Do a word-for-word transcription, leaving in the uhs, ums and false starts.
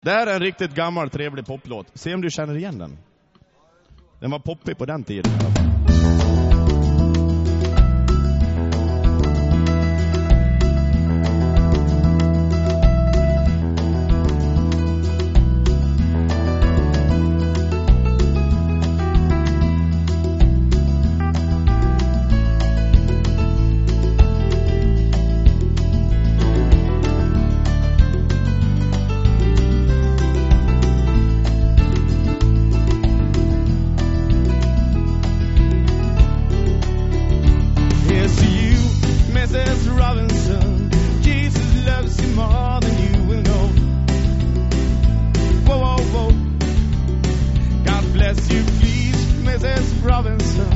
Det här är en riktigt gammal trevlig poplåt. Se om du känner igen den. Den var poppig på den tiden i alla fall. Robinson.